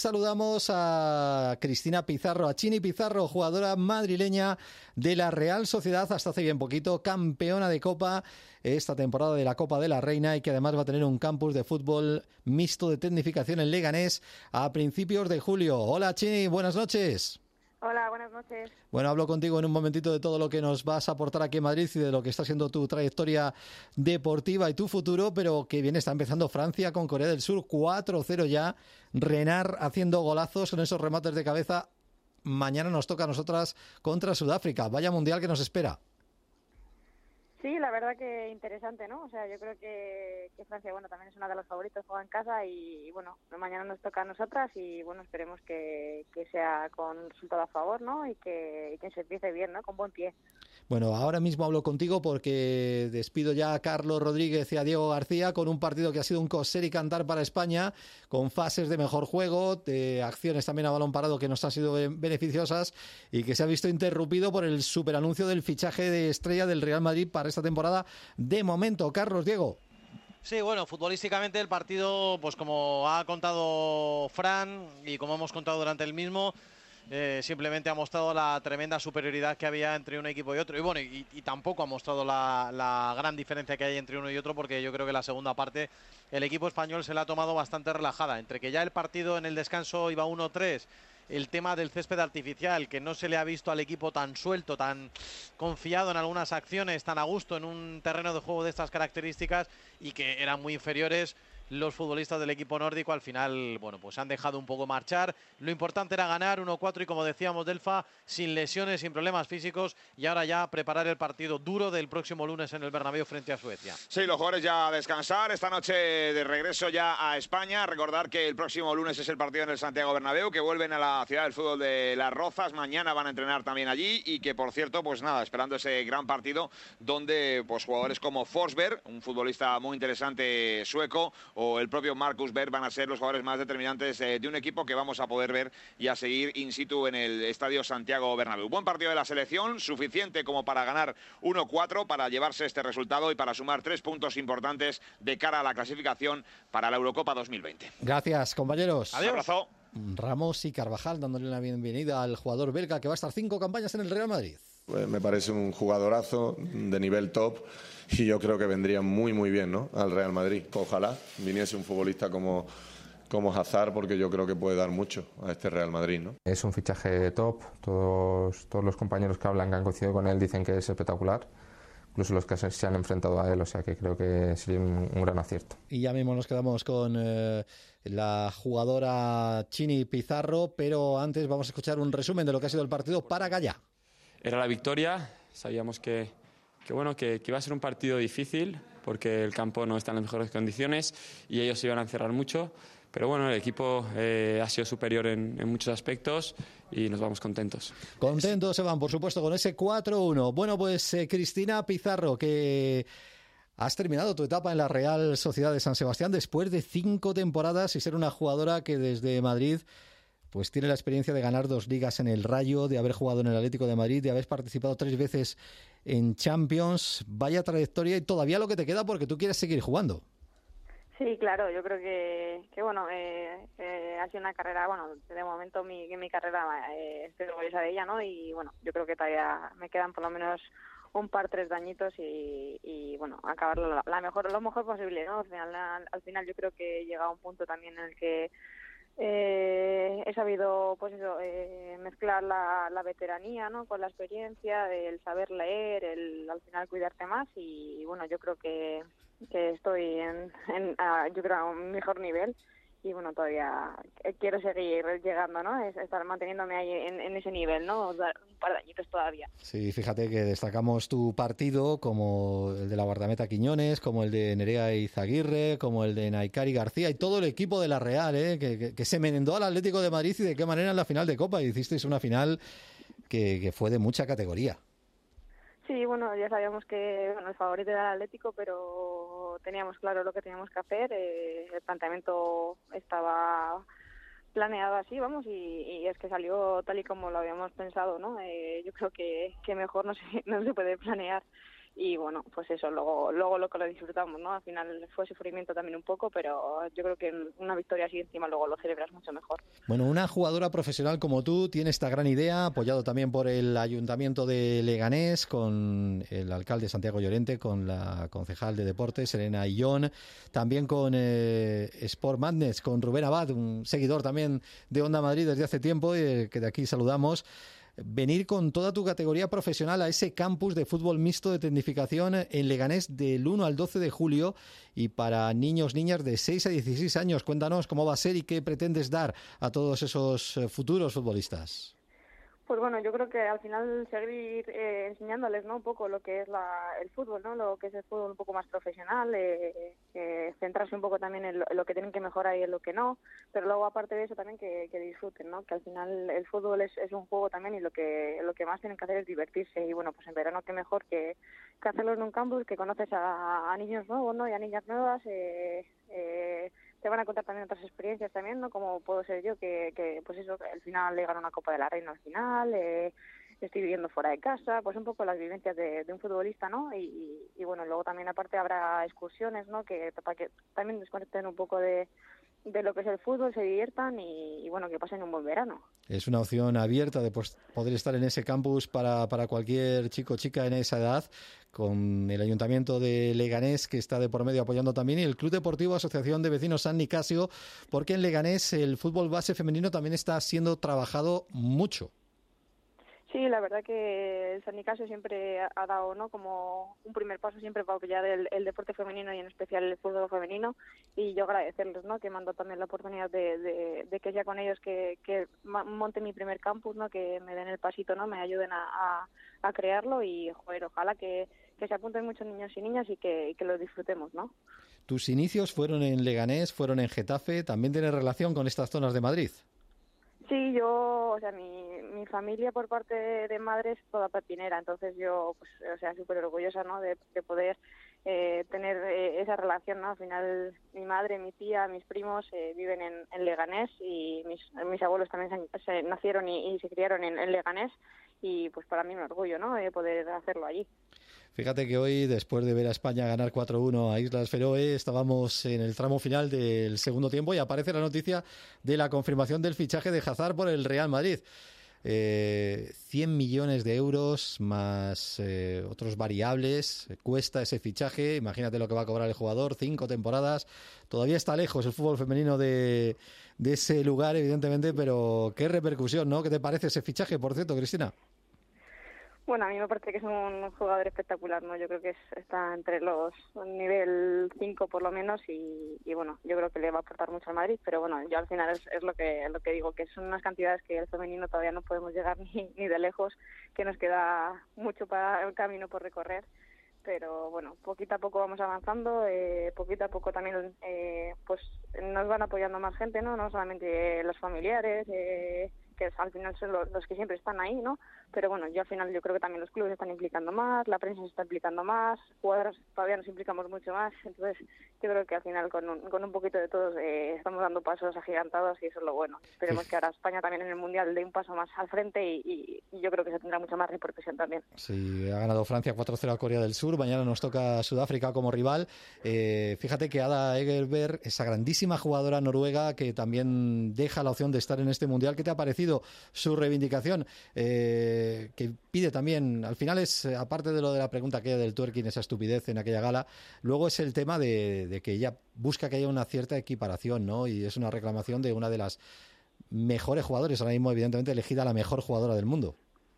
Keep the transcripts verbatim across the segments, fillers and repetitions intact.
Saludamos a Cristina Pizarro, a Chini Pizarro, jugadora madrileña de la Real Sociedad, hasta hace bien poquito, campeona de Copa esta temporada de la Copa de la Reina y que además va a tener un campus de fútbol mixto de tecnificación en Leganés a principios de julio. Hola Chini, buenas noches. Hola, buenas noches. Bueno, hablo contigo en un momentito de todo lo que nos vas a aportar aquí en Madrid y de lo que está siendo tu trayectoria deportiva y tu futuro, pero que bien está empezando Francia con Corea del Sur, cuatro cero ya, Renard haciendo golazos en esos remates de cabeza. Mañana nos toca a nosotras contra Sudáfrica. Vaya mundial que nos espera. Sí, la verdad que interesante, ¿no? O sea, yo creo que, que Francia, bueno, también es una de los favoritos, juega en casa y, y, bueno, mañana nos toca a nosotras y, bueno, esperemos que, que sea con resultado a favor, ¿no? Y que, y que se empiece bien, ¿no? Con buen pie. Bueno, ahora mismo hablo contigo porque despido ya a Carlos Rodríguez y a Diego García con un partido que ha sido un coser y cantar para España, con fases de mejor juego, de acciones también a balón parado que nos han sido beneficiosas y que se ha visto interrumpido por el superanuncio del fichaje de estrella del Real Madrid para esta temporada de momento. Carlos, Diego. Sí, bueno, futbolísticamente el partido, pues como ha contado Fran y como hemos contado durante el mismo, Eh, simplemente ha mostrado la tremenda superioridad que había entre un equipo y otro y bueno, y, y tampoco ha mostrado la, la gran diferencia que hay entre uno y otro, porque yo creo que la segunda parte el equipo español se la ha tomado bastante relajada, entre que ya el partido en el descanso iba uno tres, el tema del césped artificial, que no se le ha visto al equipo tan suelto, tan confiado en algunas acciones, tan a gusto en un terreno de juego de estas características y que eran muy inferiores. Los futbolistas del equipo nórdico al final, bueno, pues han dejado un poco marchar. Lo importante era ganar uno cuatro y, como decíamos, Delfa, sin lesiones, sin problemas físicos, y ahora ya preparar el partido duro del próximo lunes en el Bernabéu frente a Suecia. Sí, los jugadores ya a descansar. Esta noche de regreso ya a España. Recordar que el próximo lunes es el partido en el Santiago Bernabéu, que vuelven a la ciudad del fútbol de Las Rozas. Mañana van a entrenar también allí y que, por cierto, pues nada, esperando ese gran partido donde pues jugadores como Forsberg, un futbolista muy interesante sueco, o el propio Marcus Berg van a ser los jugadores más determinantes eh, de un equipo que vamos a poder ver y a seguir in situ en el Estadio Santiago Bernabéu. Buen partido de la selección, suficiente como para ganar uno cuatro, para llevarse este resultado y para sumar tres puntos importantes de cara a la clasificación para la Eurocopa dos mil veinte. Gracias, compañeros. Adiós. Un abrazo. Ramos y Carvajal dándole la bienvenida al jugador belga que va a estar cinco campañas en el Real Madrid. Pues me parece un jugadorazo de nivel top y yo creo que vendría muy muy bien, ¿no?, al Real Madrid. Ojalá viniese un futbolista como, como Hazard, porque yo creo que puede dar mucho a este Real Madrid, ¿no? Es un fichaje top, todos, todos los compañeros que hablan, que han coincidido con él, dicen que es espectacular. Incluso los que se han enfrentado a él, o sea que creo que sería un, un gran acierto. Y ya mismo nos quedamos con eh, la jugadora Chini Pizarro, pero antes vamos a escuchar un resumen de lo que ha sido el partido para Gaya. Era la victoria, sabíamos que, que, bueno, que, que iba a ser un partido difícil porque el campo no está en las mejores condiciones y ellos iban a encerrar mucho, pero bueno, el equipo eh, ha sido superior en, en muchos aspectos y nos vamos contentos. Contentos se van, por supuesto, con ese cuatro uno. Bueno, pues eh, Cristina Pizarro, que has terminado tu etapa en la Real Sociedad de San Sebastián después de cinco temporadas y ser una jugadora que desde Madrid pues tiene la experiencia de ganar dos ligas en el Rayo, de haber jugado en el Atlético de Madrid, de haber participado tres veces en Champions. Vaya trayectoria y todavía lo que te queda, porque tú quieres seguir jugando. Sí, claro, yo creo que, que bueno, eh, eh, ha sido una carrera, bueno, de momento mi, mi carrera eh, estoy orgullosa de ella, ¿no? Y bueno, yo creo que todavía me quedan por lo menos un par, tres de añitos y, y bueno, acabarlo la, la mejor, lo mejor posible, ¿no? Al final, al, al final yo creo que he llegado a un punto también en el que Eh, he sabido, pues eso, eh, mezclar la, la veteranía, ¿no?, con la experiencia, el saber leer, el al final cuidarte más y, y bueno, yo creo que, que estoy en, en a, yo creo a un mejor nivel y bueno, todavía quiero seguir llegando, ¿no?, es estar manteniéndome ahí en, en ese nivel, ¿no?, dar un par de añitos todavía. Sí, fíjate que destacamos tu partido como el de la guardameta Quiñones, como el de Nerea Izaguirre, como el de Naikari García y todo el equipo de la Real, ¿eh? que, que, que se merendó al Atlético de Madrid y de qué manera en la final de Copa. Hicisteis una final que, que fue de mucha categoría. Sí, bueno, ya sabíamos que bueno, el favorito era el Atlético, pero teníamos claro lo que teníamos que hacer. Eh, el planteamiento estaba planeado así, vamos, y, y es que salió tal y como lo habíamos pensado, ¿no? Eh, yo creo que, que mejor no se, no se puede planear. y bueno, pues eso, luego luego lo que lo disfrutamos, ¿no? Al final fue sufrimiento también un poco, pero yo creo que una victoria así encima luego lo celebras mucho mejor. Bueno, una jugadora profesional como tú tiene esta gran idea, apoyado también por el Ayuntamiento de Leganés, con el alcalde Santiago Llorente, con la concejal de deportes Elena Illón, también con eh, Sport Madness, con Rubén Abad, un seguidor también de Onda Madrid desde hace tiempo, eh, que de aquí saludamos. Venir con toda tu categoría profesional a ese campus de fútbol mixto de tecnificación en Leganés del uno al doce de julio y para niños, niñas de seis a dieciséis años. Cuéntanos cómo va a ser y qué pretendes dar a todos esos futuros futbolistas. Pues bueno, yo creo que al final seguir eh, enseñándoles, ¿no? Un poco lo que es la, el fútbol, ¿no? Lo que es el fútbol un poco más profesional, eh, eh, centrarse un poco también en lo, en lo que tienen que mejorar y en lo que no, pero luego aparte de eso también que, que disfruten, ¿no? Que al final el fútbol es, es un juego también y lo que lo que más tienen que hacer es divertirse y bueno, pues en verano qué mejor que, que hacerlo en un campus, que conoces a, a niños nuevos, ¿no? Y a niñas nuevas, eh, eh, te van a contar también otras experiencias también, ¿no? Como puedo ser yo, que, que pues eso, al final le gano una Copa de la Reina al final, eh, estoy viviendo fuera de casa, pues un poco las vivencias de, de un futbolista, ¿no? Y, y, y bueno, luego también aparte habrá excursiones, ¿no? Que para que también desconecten un poco de, de lo que es el fútbol, se diviertan y, y bueno, que pasen un buen verano. Es una opción abierta de pues, poder estar en ese campus para, para cualquier chico o chica en esa edad, con el Ayuntamiento de Leganés, que está de por medio apoyando también, y el Club Deportivo Asociación de Vecinos San Nicasio, porque en Leganés el fútbol base femenino también está siendo trabajado mucho. Sí, la verdad que el San Nicasio siempre ha dado, ¿no? Como un primer paso siempre para apoyar el, el deporte femenino y en especial el fútbol femenino, y yo agradecerles, ¿no? Que me han dado también la oportunidad de, de, de que sea con ellos que, que monte mi primer campus, ¿no? Que me den el pasito, ¿no? Me ayuden a, a, a crearlo y, joder, ojalá que, que se apunten muchos niños y niñas y que, que lo disfrutemos, ¿no? Tus inicios fueron en Leganés, fueron en Getafe, ¿también tienes relación con estas zonas de Madrid? Sí, yo, o sea, mi, mi familia por parte de, de madre es toda patinera, entonces yo, pues, o sea, súper orgullosa, ¿no? De, de poder eh, tener eh, esa relación, ¿no? Al final, mi madre, mi tía, mis primos eh, viven en, en Leganés y mis, mis abuelos también se, se nacieron y, y se criaron en, en Leganés y, pues, para mí un orgullo, ¿no? De poder hacerlo allí. Fíjate que hoy, después de ver a España ganar cuatro uno a Islas Feroe, estábamos en el tramo final del segundo tiempo y aparece la noticia de la confirmación del fichaje de Hazard por el Real Madrid. Eh, cien millones de euros más eh, otros variables, cuesta ese fichaje, imagínate lo que va a cobrar el jugador, cinco temporadas, todavía está lejos el fútbol femenino de, de ese lugar, evidentemente, pero qué repercusión, ¿no? ¿Qué te parece ese fichaje, por cierto, Cristina? Bueno, a mí me parece que es un jugador espectacular, ¿no? Yo creo que es, está entre los nivel cinco por lo menos y, y bueno, yo creo que le va a aportar mucho al Madrid, pero bueno, yo al final es, es lo que lo que digo, que son unas cantidades que el femenino todavía no podemos llegar ni, ni de lejos, que nos queda mucho para el camino por recorrer, pero bueno, poquito a poco vamos avanzando, eh, poquito a poco también eh, pues nos van apoyando más gente, ¿no? No solamente los familiares, eh, que al final son los, los que siempre están ahí, ¿no? Pero bueno, yo al final yo creo que también los clubes se están implicando más, la prensa se está implicando más, jugadores todavía nos implicamos mucho más, entonces yo creo que al final con un, con un poquito de todos eh, estamos dando pasos agigantados y eso es lo bueno. Esperemos sí. que ahora España también en el Mundial dé un paso más al frente y, y, y yo creo que se tendrá mucha más repercusión también. Sí, ha ganado Francia cuatro cero a Corea del Sur, mañana nos toca Sudáfrica como rival. Eh, fíjate que Ada Egerberg, esa grandísima jugadora noruega que también deja la opción de estar en este Mundial, ¿qué te ha parecido su reivindicación? Eh, que pide también, al final es, aparte de lo de la pregunta aquella del twerking, esa estupidez en aquella gala, luego es el tema de, de que ella busca que haya una cierta equiparación, ¿no? Y es una reclamación de una de las mejores jugadores, ahora mismo evidentemente elegida la mejor jugadora del mundo.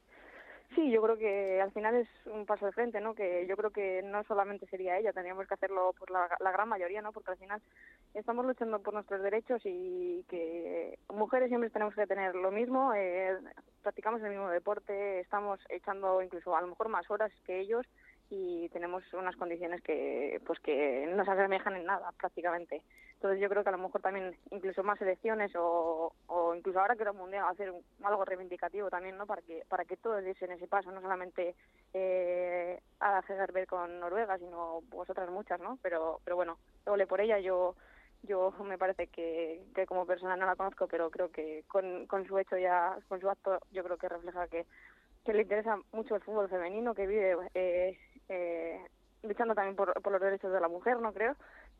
Sí, yo creo que al final es un paso de frente, ¿no? Que yo creo que no solamente sería ella, tendríamos que hacerlo por la, la gran mayoría, ¿no? Porque al final estamos luchando por nuestros derechos y que mujeres siempre tenemos que tener lo mismo, eh, practicamos el mismo deporte, estamos echando incluso a lo mejor más horas que ellos y tenemos unas condiciones que pues que no se asemejan en nada prácticamente. Entonces yo creo que a lo mejor también incluso más selecciones o, o incluso ahora que era mundial hacer un, algo reivindicativo también, ¿no? Para que para que todos diesen ese paso, no solamente eh, a Hegerberg con Noruega, sino vosotras muchas, ¿no? Pero pero bueno, ole por ella. Yo yo me parece que, que como persona no la conozco, pero creo que con, con su hecho ya, con su acto, yo creo que refleja que que le interesa mucho el fútbol femenino, que vive eh, eh, luchando también por, por los derechos de la mujer, no creo,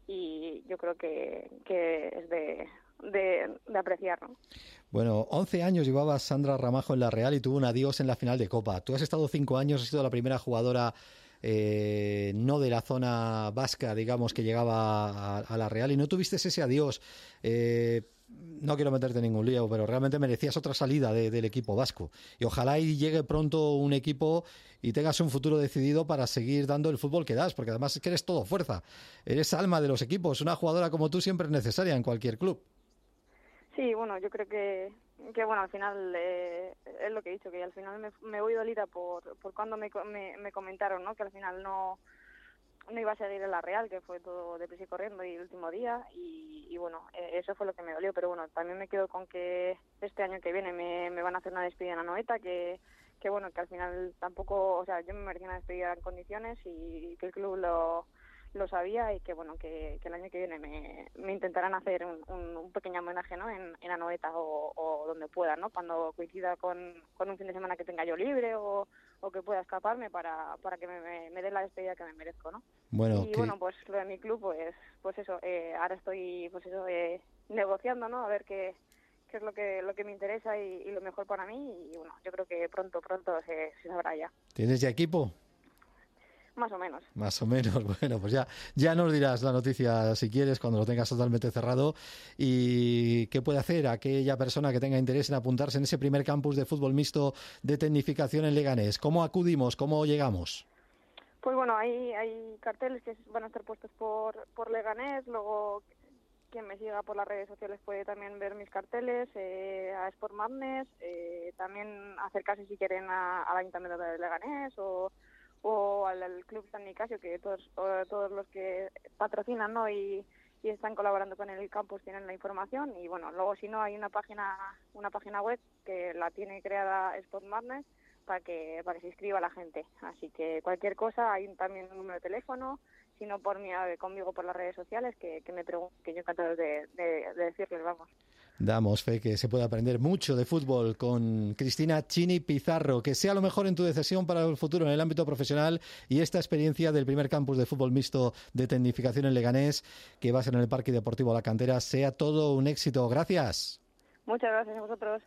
y yo creo que, que es de, de, de apreciar, ¿no? Bueno, once años llevaba Sandra Ramajo en la Real y tuvo un adiós en la final de Copa. Tú has estado cinco años, has sido la primera jugadora eh, no de la zona vasca, digamos, que llegaba a, a la Real y no tuviste ese adiós. Eh, no quiero meterte en ningún lío, pero realmente merecías otra salida de, del equipo vasco. Y ojalá y llegue pronto un equipo y tengas un futuro decidido para seguir dando el fútbol que das, porque además es que eres todo fuerza. Eres alma de los equipos. Una jugadora como tú siempre es necesaria en cualquier club. Sí, bueno, yo creo que, que bueno, al final eh, es lo que he dicho, que al final me, me voy dolida por, por cuando me, me, me comentaron, ¿no? Que al final no, no iba a seguir en la Real, que fue todo deprisa y corriendo y el último día, y, y bueno, eh, eso fue lo que me dolió, pero bueno, también me quedo con que este año que viene me, me van a hacer una despedida en Anoeta, que, que bueno, que al final tampoco, o sea, yo me merecía una despedida en condiciones y que el club lo... lo sabía y que bueno que, que el año que viene me, me intentarán hacer un, un, un pequeño homenaje, ¿no? en, en Anoeta o, o donde pueda, ¿no? Cuando coincida con, con un fin de semana que tenga yo libre o, o que pueda escaparme para, para que me, me, me dé la despedida que me merezco, ¿no? Bueno, y que... bueno, pues lo de mi club, pues pues eso, eh, ahora estoy pues eso eh, negociando, ¿no? A ver qué qué es lo que lo que me interesa y, y lo mejor para mí y bueno, yo creo que pronto pronto se, se sabrá ya. ¿Tienes ya equipo? Más o menos. Más o menos. Bueno, pues ya, ya nos dirás la noticia si quieres, cuando lo tengas totalmente cerrado. ¿Y qué puede hacer aquella persona que tenga interés en apuntarse en ese primer campus de fútbol mixto de tecnificación en Leganés? ¿Cómo acudimos? ¿Cómo llegamos? Pues bueno, hay, hay carteles que van a estar puestos por, por Leganés. Luego, quien me siga por las redes sociales puede también ver mis carteles, eh, a Sport Madness, eh, también acercarse si quieren a, al Ayuntamiento de Leganés o... o al, al Club San Nicasio, que todos todos los que patrocinan, ¿no? y, y están colaborando con el campus tienen la información y bueno, luego si no hay una página una página web que la tiene creada Sport Madness para que para que se inscriba la gente, así que cualquier cosa hay también un número de teléfono, si no por mí, conmigo por las redes sociales que, que me pregunten, que yo encantado de, de, de decirles, vamos. Damos fe que se puede aprender mucho de fútbol con Cristina Chini Pizarro. Que sea lo mejor en tu decisión para el futuro en el ámbito profesional y esta experiencia del primer campus de fútbol mixto de tecnificación en Leganés, que va a ser en el Parque Deportivo La Cantera, sea todo un éxito. Gracias. Muchas gracias a vosotros.